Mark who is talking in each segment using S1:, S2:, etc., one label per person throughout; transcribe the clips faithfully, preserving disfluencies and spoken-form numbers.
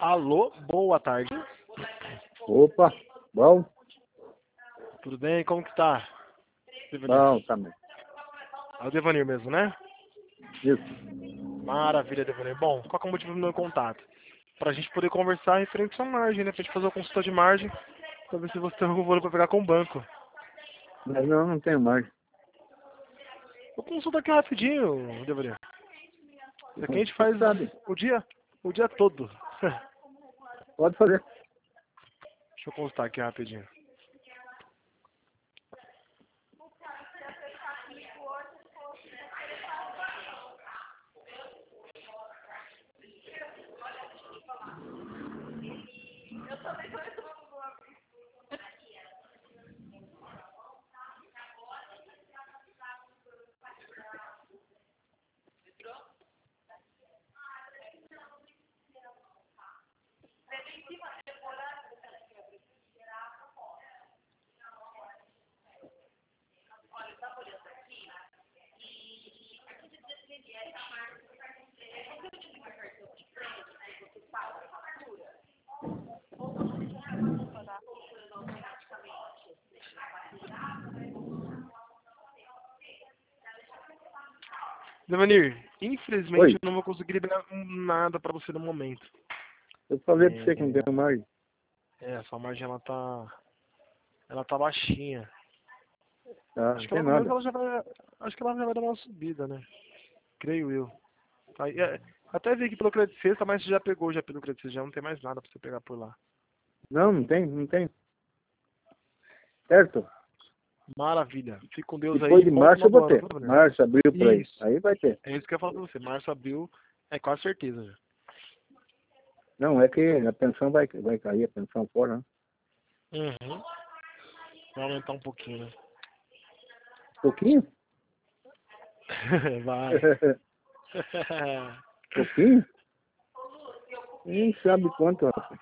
S1: Alô, boa tarde.
S2: Opa, bom?
S1: Tudo bem? Como que tá? Devanir?
S2: Bom, também.
S1: É o Devanir mesmo, né?
S2: Isso.
S1: Maravilha, Devanir. Bom, qual que é o motivo do meu contato? Pra gente poder conversar referente à margem, né? Pra gente fazer uma consulta de margem, pra ver se você tem algum valor pra pegar com o banco.
S2: Mas não, não tenho mais.
S1: Eu consulto aqui rapidinho, Devanir. Isso aqui a gente faz
S2: Sabe?
S1: o dia, o dia todo.
S2: Pode fazer.
S1: Deixa eu consultar aqui rapidinho. Devanir, infelizmente
S2: Oi.
S1: eu não vou conseguir liberar nada pra você no momento.
S2: Eu falei pra
S1: É,
S2: você que não tenho mais.
S1: é, a sua margem ela tá, ela tá baixinha.
S2: Tá,
S1: Acho
S2: não
S1: que
S2: tem
S1: ela, mas
S2: nada.
S1: ela já vai, acho que ela já vai dar uma subida, né? Creio eu. Aí, é, até vi aqui pelo crédito sexta, mas você já pegou já pelo crédito sexta, já não tem mais nada pra você pegar por lá.
S2: Não, não tem, não tem. Certo?
S1: Maravilha. Fique com Deus
S2: Depois
S1: aí.
S2: de
S1: Bom
S2: março
S1: final
S2: eu
S1: do
S2: vou
S1: ano,
S2: ter.
S1: viu, Devanir?
S2: Março, abril, por aí.
S1: Isso.
S2: Aí vai ter.
S1: É isso que eu ia falar pra você. Março, abril, é quase certeza já.
S2: Não, é que a pensão vai, vai cair, a pensão fora, né?
S1: Uhum. Vai aumentar um pouquinho, né?
S2: Pouquinho?
S1: Vai.
S2: Pouquinho? Nem sabe quanto, rapaz.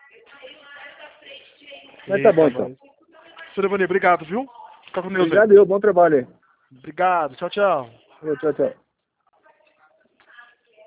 S2: Mas tá bom,
S1: Eita,
S2: então.
S1: mas... Seu Devanir, obrigado, viu? Fica com Deus aí.
S2: Obrigado, eu. Bom trabalho aí.
S1: Obrigado. Tchau, tchau.
S2: Tchau, tchau.